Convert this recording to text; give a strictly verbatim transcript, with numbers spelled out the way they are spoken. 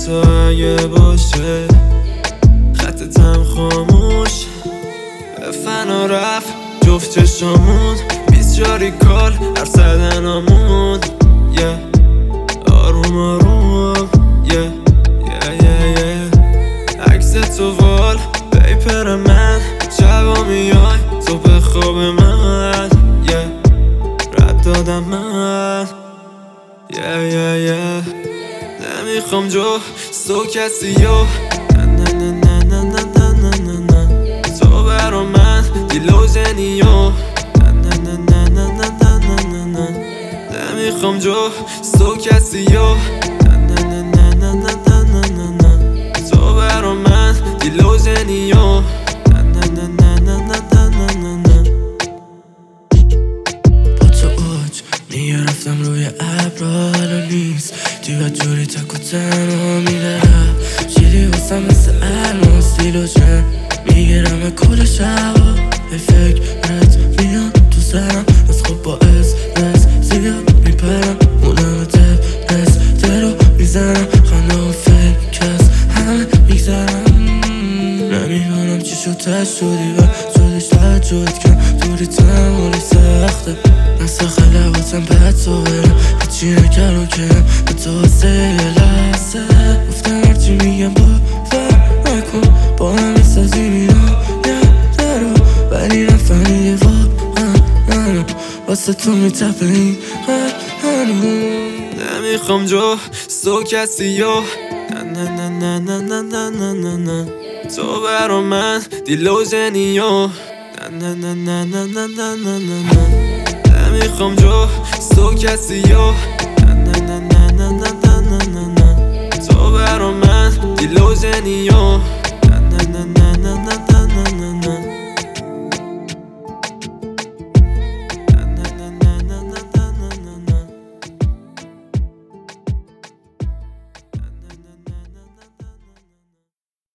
حتی اگه باشه خطتم خاموش به فنا رفت جفت چشامون بیسیاری کال هر سدنامون yeah. آروم آروم yeah. yeah, yeah, yeah. عکس تو وال پیپر من شبا میای تو به خواب من yeah. رد دادم من yeah, yeah, yeah. نمیخوام جو سو کسی یو نه نه نه نه نه نه نه نه نه تو برا من دیلو زنیو نه نه نه نه نه نه نه نه نه نمیخوام جو سو کسی یو نه نه نه نه نه نه نه نه نه تو برا من دیلو زنیو نه نه نه نه نه نه نه نه نه با تو اوج میگه رفتم روی ابرا حالا نیست دیگه جوری تک و تنها میدارم شیری واسم مثل الماس دیلو جن میگیرم کل شبا به فکرت میام تو سرم از خوب با از از زیاد میپرم مونم تب از درو میزنم خنده و فکر از همه میگذرم نمیدونم چی شد تش شدی و شدش تجرد کن دوری تمالی سخته نسا خلواتم بد تو برم هیچی نکرم کنم به تو واسه یه لحظه گفتم هرچی میگم باور نکن با هم میسازی میرم یه درو ولی نفهمیده واقعا واسه تو میتپه این قلب هنوز نمیخوام جو سو کسی یو نه نه نه نه نه نه نه نه نه تو برا من دیلو زنیو نه نه نه نه نه نه نه نه نه نه نمیخوام جو سو کسی یو نه نه نه نه نه نه نه نه نه تو برا من دیلو زنیو